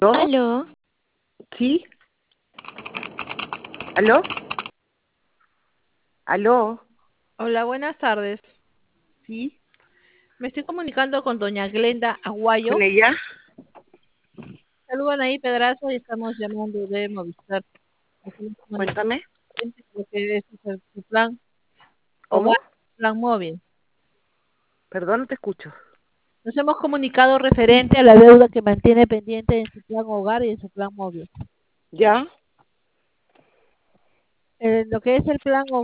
¿Aló? Aló, ¿Sí? ¿Aló? ¿Aló? Hola, buenas tardes. ¿Sí? Me estoy comunicando con doña Glenda Aguayo. ¿Con ella? Saludan ahí, Pedraza, y estamos llamando de Movistar. Hacemos comunicación Cuéntame. con lo que es su plan ¿Cómo? hogar, plan móvil. Perdón, no te escucho. Nos hemos comunicado referente a la deuda que mantiene pendiente en su plan hogar y en su plan móvil. ¿Ya? Lo que es el plan hogar